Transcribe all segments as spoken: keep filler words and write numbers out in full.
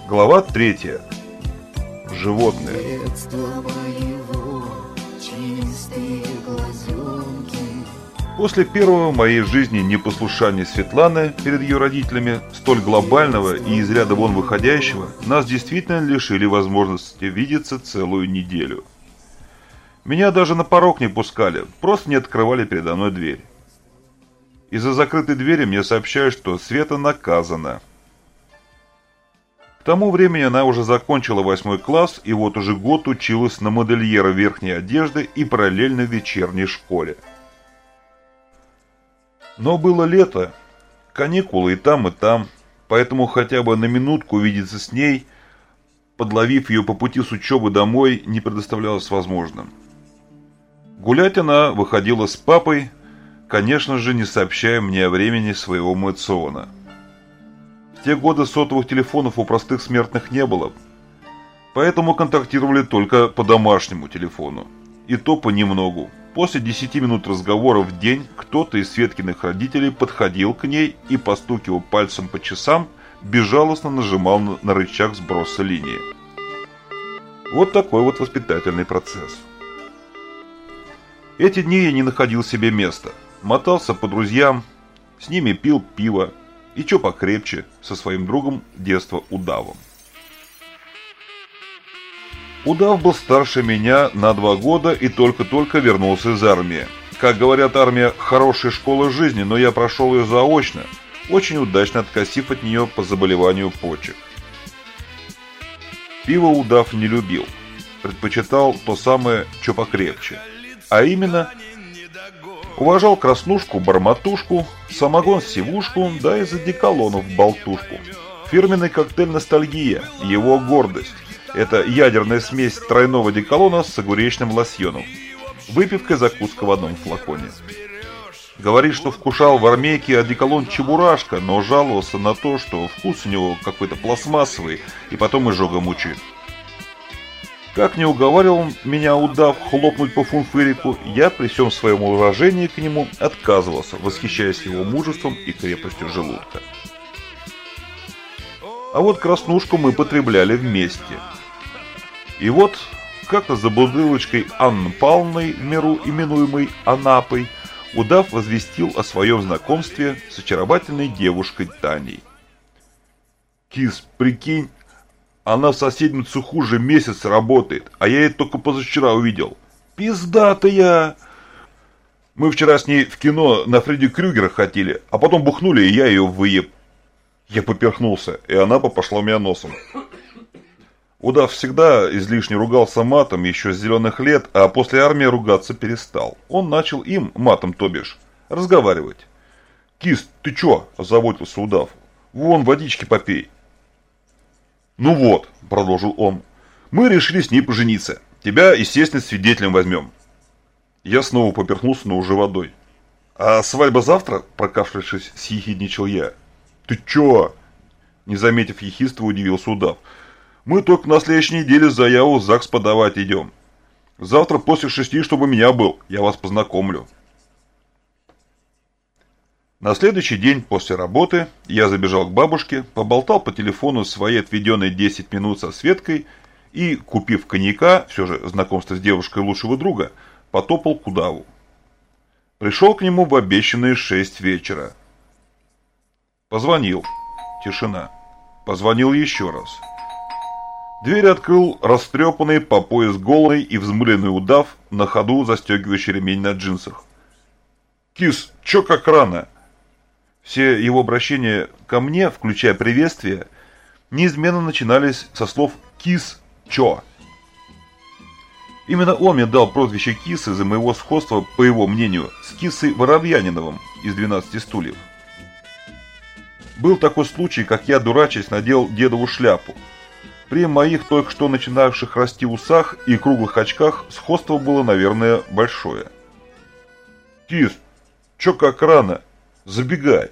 Глава третья. Животные. После первого в моей жизни непослушания Светланы перед ее родителями, столь глобального и из ряда вон выходящего, нас действительно лишили возможности видеться целую неделю. Меня даже на порог не пускали, просто не открывали передо мной дверь. Из-за закрытой двери мне сообщают, что Света наказана. К тому времени она уже закончила восьмой класс и вот уже год училась на модельера верхней одежды и параллельно в вечерней школе. Но было лето, каникулы и там, и там, поэтому хотя бы на минутку увидеться с ней, подловив ее по пути с учебы домой, не предоставлялось возможным. Гулять она выходила с папой, конечно же, не сообщая мне о времени своего мациона. В те годы сотовых телефонов у простых смертных не было, поэтому контактировали только по домашнему телефону, и то понемногу. После десяти минут разговора в день кто-то из Светкиных родителей подходил к ней и, постукивая пальцем по часам, безжалостно нажимал на рычаг сброса линии. Вот такой вот воспитательный процесс. Эти дни я не находил себе места. Мотался по друзьям, с ними пил пиво и чё покрепче со своим другом детства Удавом. Удав был старше меня на два года и только-только вернулся из армии. Как говорят, армия – хорошая школа жизни, но я прошел ее заочно, очень удачно откосив от нее по заболеванию почек. Пиво Удав не любил, предпочитал то самое, чё покрепче, а именно уважал краснушку-барматушку, самогон-сивушку, да и из одеколонов болтушку. Фирменный коктейль «Ностальгия», его гордость. Это ядерная смесь тройного одеколона с огуречным лосьоном. Выпивка и закуска в одном флаконе. Говорит, что вкушал в армейке одеколон «Чебурашка», но жаловался на то, что вкус у него какой-то пластмассовый и потом изжога мучит. Как не уговаривал меня Удав хлопнуть по фунфырику, я при всем своем уважении к нему отказывался, восхищаясь его мужеством и крепостью желудка. А вот краснушку мы потребляли вместе. И вот, как-то за бутылочкой Анны Павловны, в меру именуемой Анапой, Удав возвестил о своем знакомстве с очаровательной девушкой Таней. «Кис, прикинь, она в соседнем цеху уже месяц работает, а я ее только позавчера увидел. Пиздатая! Мы вчера с ней в кино на Фредди Крюгера хотели, а потом бухнули, и я ее выеб». Я поперхнулся, и она пошла у меня носом. Удав всегда излишне ругался матом еще с зеленых лет, а после армии ругаться перестал. Он начал им, матом то бишь, разговаривать. «Кис, ты чё?» – озаботился Удав. «Вон, водички попей». «Ну вот», – продолжил он, – «мы решили с ней пожениться. Тебя, естественно, свидетелем возьмем». Я снова поперхнулся, но уже водой. «А свадьба завтра?» – прокашлявшись, съехидничал я. «Ты чё?» – не заметив ехидства, удивился Удав. «Мы только на следующей неделе заяву в ЗАГС подавать идем. Завтра после шести, чтобы меня был, я вас познакомлю». На следующий день после работы я забежал к бабушке, поболтал по телефону свои отведенные десять минут со Светкой и, купив коньяка, все же знакомство с девушкой лучшего друга, потопал к Удаву. Пришел к нему в обещанные шесть вечера. Позвонил. Тишина. Позвонил еще раз. Дверь открыл растрепанный по пояс голый и взмыленный Удав, на ходу застегивающий ремень на джинсах. «Кис, чё как рано?» Все его обращения ко мне, включая приветствие, неизменно начинались со слов «Кис, чё?». Именно он мне дал прозвище Кис из-за моего сходства, по его мнению, с Кисой Воробьяниновым из «двенадцати стульев». Был такой случай, как я, дурачась, надел дедову шляпу. При моих только что начинавших расти усах и круглых очках сходство было, наверное, большое. «Кис, чё как рано? Забегай!»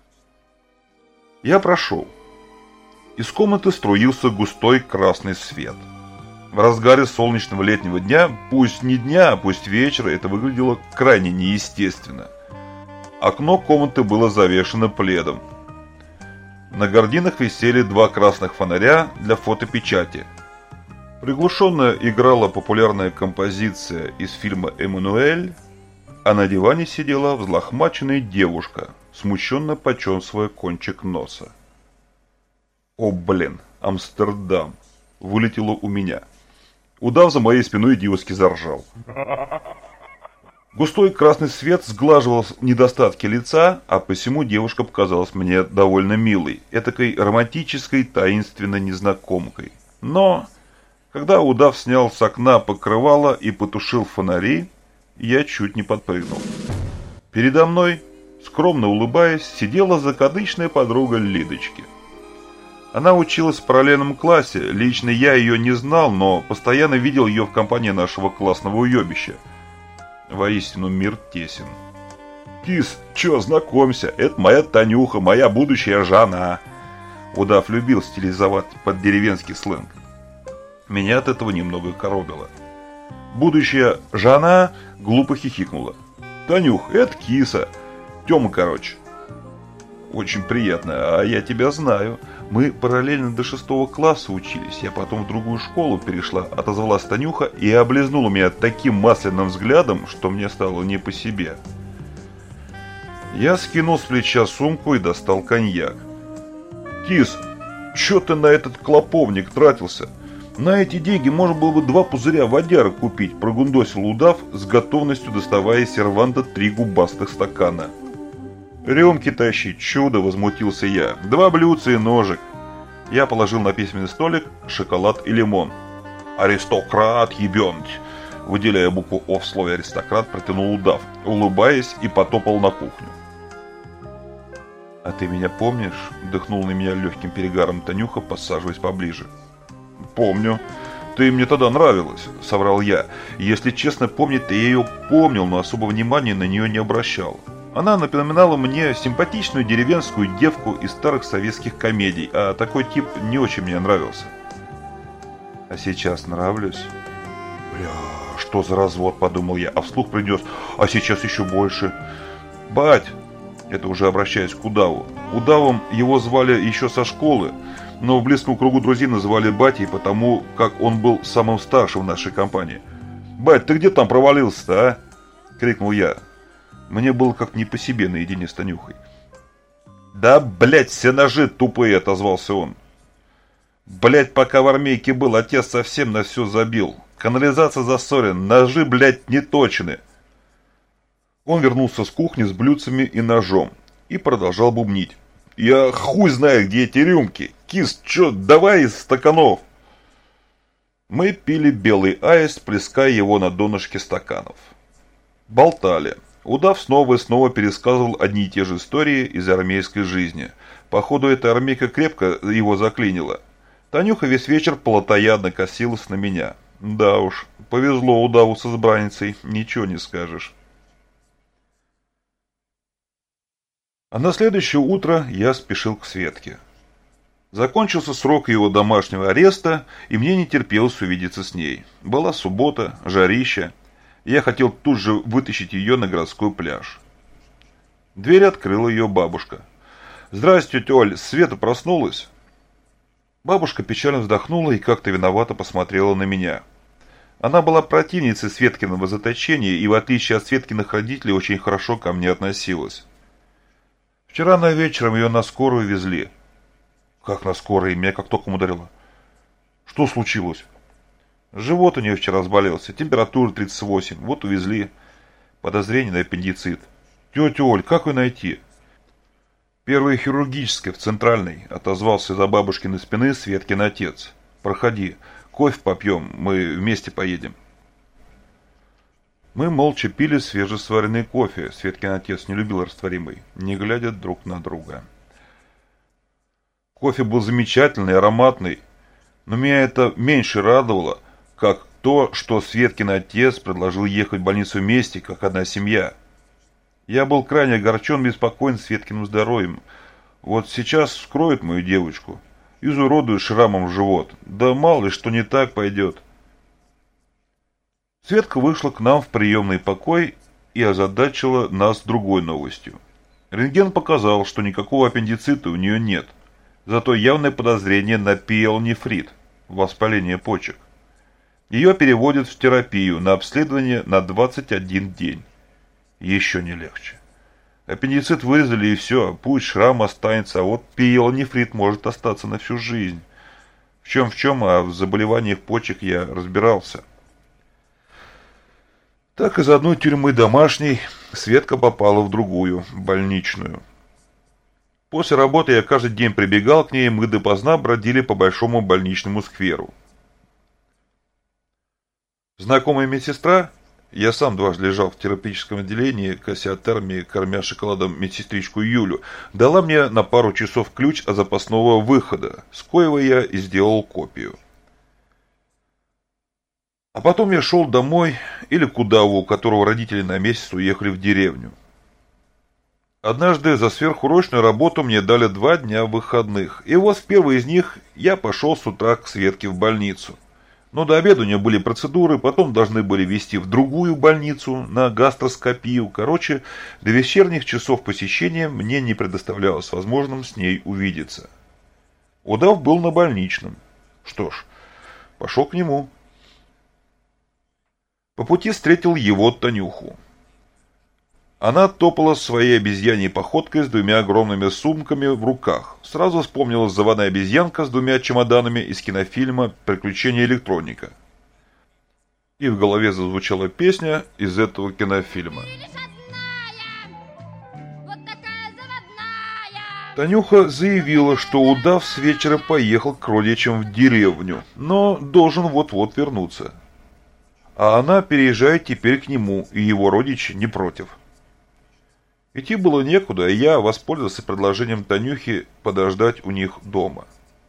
Я прошел. Из комнаты струился густой красный свет. В разгаре солнечного летнего дня, пусть не дня, а пусть вечера, это выглядело крайне неестественно. Окно комнаты было завешено пледом. На гардинах висели два красных фонаря для фотопечати. Приглушенно играла популярная композиция из фильма «Эммануэль», а на диване сидела взлохмаченная девушка, смущенно почесывая кончик носа. «О, блин, Амстердам!» – вылетело у меня. Удав за моей спиной идиотски заржал. Густой красный свет сглаживал недостатки лица, а посему девушка показалась мне довольно милой, этакой романтической, таинственной незнакомкой. Но, когда удав снял с окна покрывало и потушил фонари, я чуть не подпрыгнул. Передо мной, скромно улыбаясь, сидела закадычная подруга Лидочки. Она училась в параллельном классе, лично я ее не знал, но постоянно видел ее в компании нашего классного уебища. Воистину мир тесен. «Кис, чё, знакомься, это моя Танюха, моя будущая жена». Удав любил стилизовать под деревенский сленг. Меня от этого немного коробило. Будущая жена глупо хихикнула. «Танюх, это киса. Тёма, короче». «Очень приятно, а я тебя знаю. Мы параллельно до шестого класса учились. Я потом в другую школу перешла», — отозвалась Танюха и облизнула меня таким масляным взглядом, что мне стало не по себе. Я скинул с плеча сумку и достал коньяк. «Кис, чё ты на этот клоповник тратился? На эти деньги можно было бы два пузыря водяры купить», — прогундосил удав, с готовностью доставая из серванта три губастых стакана. «Рюмки тащить, чудо!» — возмутился я. «Два блюдца и ножик». Я положил на письменный столик шоколад и лимон. «Аристократ, ебёнть!» Выделяя букву «О» в слове «аристократ», протянул удав, улыбаясь, и потопал на кухню. «А ты меня помнишь?» — вдохнул на меня легким перегаром Танюха, подсаживаясь поближе. «Помню. Ты мне тогда нравилась», — соврал я. Если честно, помнить-то я ее помнил, но особо внимания на нее не обращал. Она напоминала мне симпатичную деревенскую девку из старых советских комедий, а такой тип не очень мне нравился. «А сейчас нравлюсь?» «Бля, что за развод?» — подумал я, а вслух принес. «А сейчас еще больше». «Бать!» — это уже обращаясь к удаву. Удавом его звали еще со школы, но в близком кругу друзей называли батей, потому как он был самым старшим в нашей компании. «Бать, ты где там провалился-то, а?» — крикнул я. Мне было как не по себе наедине с Танюхой. «Да, блядь, все ножи тупые!» — отозвался он. «Блядь, пока в армейке был, отец совсем на все забил. Канализация засорена, ножи, блядь, не точены». Он вернулся с кухни с блюдцами и ножом и продолжал бубнить. «Я хуй знаю, где эти рюмки. Кис, чё, давай из стаканов». Мы пили белый аист, плеская его на донышке стаканов. Болтали. Удав снова и снова пересказывал одни и те же истории из армейской жизни. Походу, эта армейка крепко его заклинила. Танюха весь вечер плотоядно косилась на меня. Да уж, повезло удаву с избранницей, ничего не скажешь. А на следующее утро я спешил к Светке. Закончился срок его домашнего ареста, и мне не терпелось увидеться с ней. Была суббота, жарища. Я хотел тут же вытащить ее на городской пляж. Дверь открыла ее бабушка. «Здрасте, тетя Оль, Света проснулась?» Бабушка печально вздохнула и как-то виновато посмотрела на меня. Она была противницей Светкиного заточения и, в отличие от Светкиных родителей, очень хорошо ко мне относилась. Вчера на вечером ее на скорую везли. «Как на скорой?» Меня как током ударило. «Что случилось?» «Живот у нее вчера разболелся, температура тридцать восемь, вот увезли. Подозрение на аппендицит». «Тетя Оль, как ее найти?» «Первая хирургическая, в центральной», — отозвался из-за бабушкиной спины Светкин отец. «Проходи, кофе попьем, мы вместе поедем». Мы молча пили свежесваренный кофе, Светкин отец не любил растворимый, не глядя друг на друга. Кофе был замечательный, ароматный, но меня это меньше радовало, как то, что Светкин отец предложил ехать в больницу вместе, как одна семья. Я был крайне огорчен и беспокоен Светкиным здоровьем. Вот сейчас вскроют мою девочку, изуродуют шрамом в живот, да мало ли что не так пойдет. Светка вышла к нам в приемный покой и озадачила нас другой новостью. Рентген показал, что никакого аппендицита у нее нет. Зато явное подозрение на пиелонефрит, воспаление почек. Ее переводят в терапию на обследование на двадцать один день. Еще не легче. Аппендицит вырезали и все, пусть шрам останется, а вот пиелонефрит может остаться на всю жизнь. В чем в чем, а в заболеваниях почек я разбирался. Так из одной тюрьмы домашней Светка попала в другую, больничную. После работы я каждый день прибегал к ней, и мы допоздна бродили по большому больничному скверу. Знакомая медсестра, я сам дважды лежал в терапевтическом отделении кассиотермии, кормя шоколадом медсестричку Юлю, дала мне на пару часов ключ от запасного выхода, с коего я и сделал копию. А потом я шел домой или к удаву, у которого родители на месяц уехали в деревню. Однажды за сверхурочную работу мне дали два дня выходных, и вот в первый из них я пошел с утра к Светке в больницу. Но до обеда у нее были процедуры, потом должны были везти в другую больницу на гастроскопию. Короче, до вечерних часов посещения мне не предоставлялось возможным с ней увидеться. Удав был на больничном. Что ж, пошел к нему. По пути встретил его Танюху. Она топала своей обезьяньей походкой с двумя огромными сумками в руках. Сразу вспомнилась заводная обезьянка с двумя чемоданами из кинофильма «Приключения электроника». И в голове зазвучала песня из этого кинофильма. Танюха заявила, что удав с вечера поехал к родичам в деревню, но должен вот-вот вернуться. А она переезжает теперь к нему, и его родичи не против. Идти было некуда, и я воспользовался предложением Танюхи подождать у них дома.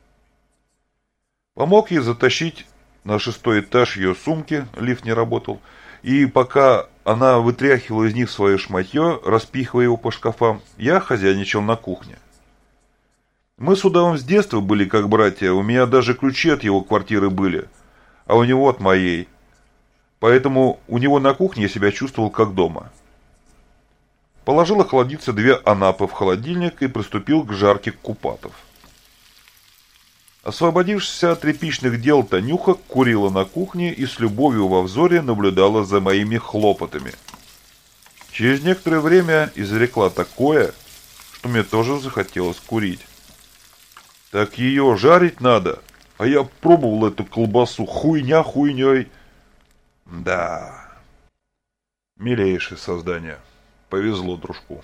Помог ей затащить на шестой этаж ее сумки, лифт не работал, и пока она вытряхивала из них свое шматье, распихивая его по шкафам, я хозяйничал на кухне. Мы с удавом с детства были как братья, у меня даже ключи от его квартиры были, а у него от моей. Поэтому у него на кухне я себя чувствовал как дома. Положил охладиться две анапы в холодильник и приступил к жарке купатов. Освободившись от тряпичных дел, Танюха курила на кухне и с любовью во взоре наблюдала за моими хлопотами. Через некоторое время изрекла такое, что мне тоже захотелось курить. Так ее жарить надо, а я пробовал эту колбасу хуйня хуйней. Да, милейшее создание. Повезло дружку.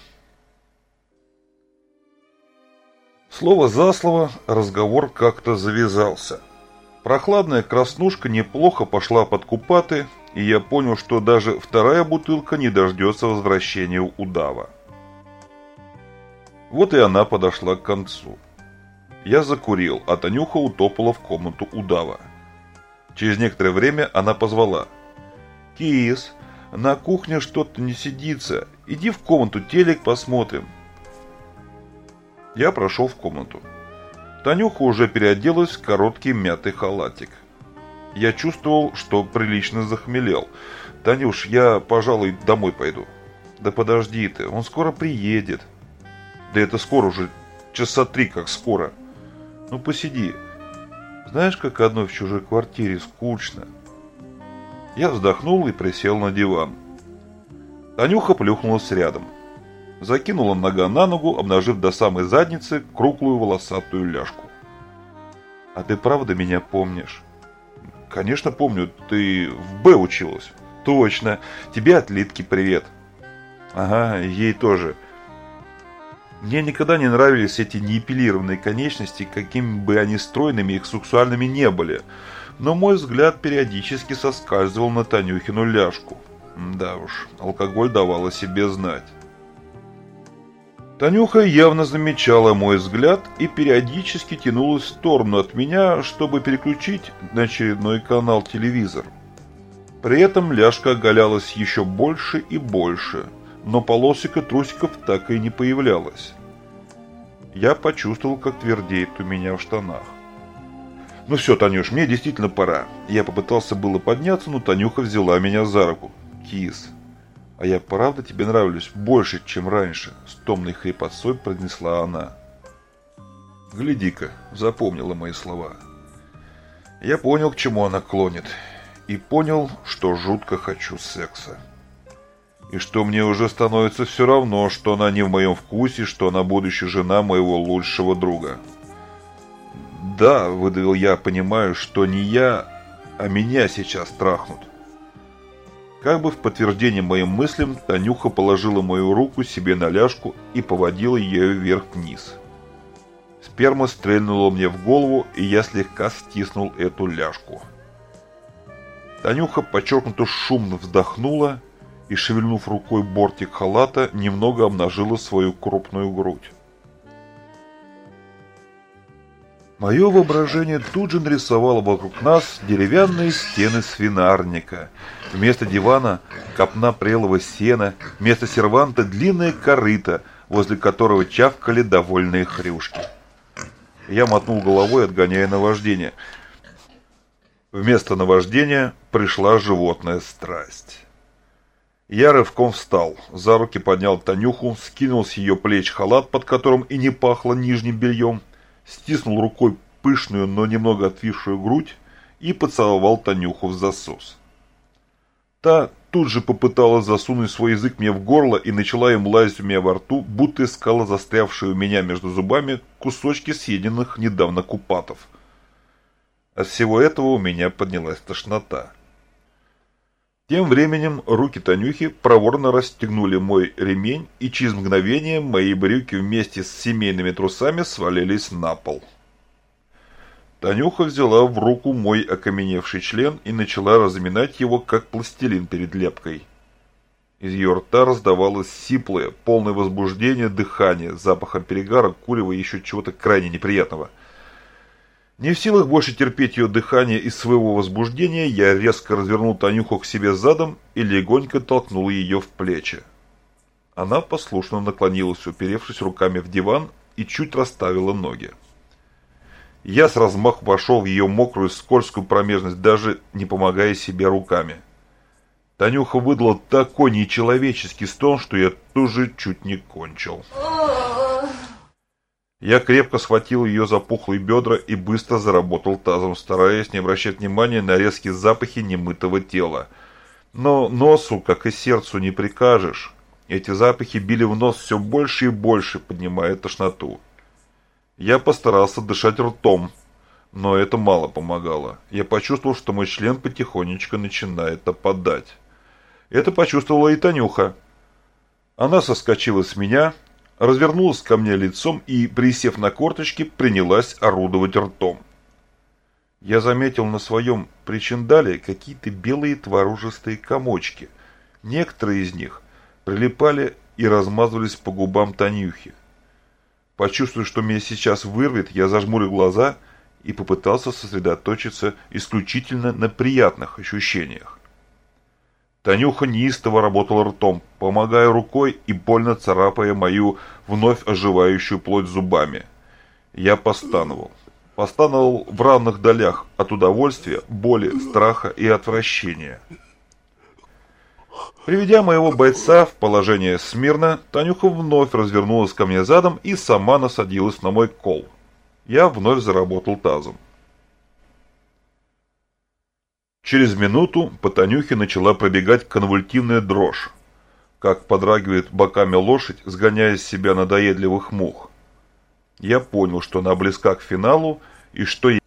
Слово за слово разговор как-то завязался. Прохладная краснушка неплохо пошла под купаты, и я понял, что даже вторая бутылка не дождется возвращения удава. Вот и она подошла к концу. Я закурил, а Танюха утопала в комнату удава. Через некоторое время она позвала: «Кис, на кухне что-то не сидится. Иди в комнату, телек посмотрим». Я прошел в комнату. Танюха уже переоделась в короткий мятый халатик. Я чувствовал, что прилично захмелел. «Танюш, я, пожалуй, домой пойду». «Да подожди ты, он скоро приедет». «Да это скоро уже, часа три как скоро». «Ну посиди. Знаешь, как одной в чужой квартире скучно». Я вздохнул и присел на диван. Танюха плюхнулась рядом. Закинула нога на ногу, обнажив до самой задницы круглую волосатую ляжку. «А ты правда меня помнишь?» «Конечно помню, ты в Б училась». «Точно. Тебе от Литки привет». «Ага, ей тоже». Мне никогда не нравились эти неэпилированные конечности, какими бы они стройными и сексуальными не были. Но мой взгляд периодически соскальзывал на Танюхину ляжку. Да уж, алкоголь давал о себе знать. Танюха явно замечала мой взгляд и периодически тянулась в сторону от меня, чтобы переключить на очередной канал телевизор. При этом ляжка оголялась еще больше и больше, но полосика трусиков так и не появлялась. Я почувствовал, как твердеет у меня в штанах. «Ну все, Танюш, мне действительно пора». Я попытался было подняться, но Танюха взяла меня за руку. «Кис, а я правда тебе нравлюсь больше, чем раньше?» С томной хрипотцой произнесла она. Гляди-ка, запомнила мои слова. Я понял, к чему она клонит. И понял, что жутко хочу секса. И что мне уже становится все равно, что она не в моем вкусе, что она будущая жена моего лучшего друга. Да, выдавил я, понимаю, что не я, а меня сейчас трахнут. Как бы в подтверждение моим мыслям, Танюха положила мою руку себе на ляжку и поводила ею вверх-вниз. Сперма стрельнула мне в голову, и я слегка стиснул эту ляжку. Танюха подчеркнуто шумно вздохнула и, шевельнув рукой бортик халата, немного обнажила свою крупную грудь. Мое воображение тут же нарисовало вокруг нас деревянные стены свинарника. Вместо дивана копна прелого сена, вместо серванта длинное корыто, возле которого чавкали довольные хрюшки. Я мотнул головой, отгоняя наваждение. Вместо наваждения пришла животная страсть. Я рывком встал, за руки поднял Танюху, скинул с ее плеч халат, под которым и не пахло нижним бельем, стиснул рукой пышную, но немного отвисшую грудь и поцеловал Танюху в засос. Та тут же попыталась засунуть свой язык мне в горло и начала им лазить у меня во рту, будто искала застрявшие у меня между зубами кусочки съеденных недавно купатов. От всего этого у меня поднялась тошнота. Тем временем руки Танюхи проворно расстегнули мой ремень, и через мгновение мои брюки вместе с семейными трусами свалились на пол. Танюха взяла в руку мой окаменевший член и начала разминать его, как пластилин перед лепкой. Из ее рта раздавалось сиплое, полное возбуждение дыхание с запахом перегара, курева и еще чего-то крайне неприятного. Не в силах больше терпеть ее дыхание из своего возбуждения, я резко развернул Танюху к себе задом и легонько толкнул ее в плечи. Она послушно наклонилась, уперевшись руками в диван, и чуть расставила ноги. Я с размаху вошел в ее мокрую скользкую промежность, даже не помогая себе руками. Танюха выдала такой нечеловеческий стон, что я тоже чуть не кончил. Я крепко схватил ее за пухлые бедра и быстро заработал тазом, стараясь не обращать внимания на резкие запахи немытого тела. Но носу, как и сердцу, не прикажешь. Эти запахи били в нос все больше и больше, поднимая тошноту. Я постарался дышать ртом, но это мало помогало. Я почувствовал, что мой член потихонечку начинает опадать. Это почувствовала и Танюха. Она соскочила с меня, развернулась ко мне лицом и, присев на корточки, принялась орудовать ртом. Я заметил на своем причиндале какие-то белые творожистые комочки. Некоторые из них прилипали и размазывались по губам Танюхи. Почувствуя, что меня сейчас вырвет, я зажмурил глаза и попытался сосредоточиться исключительно на приятных ощущениях. Танюха неистово работала ртом, помогая рукой и больно царапая мою вновь оживающую плоть зубами. Я постановал. Постановал в равных долях от удовольствия, боли, страха и отвращения. Приведя моего бойца в положение смирно, Танюха вновь развернулась ко мне задом и сама насадилась на мой кол. Я вновь заработал тазом. Через минуту по Танюхе начала пробегать конвультивная дрожь, как подрагивает боками лошадь, сгоняя с себя надоедливых мух. Я понял, что она близка к финалу и что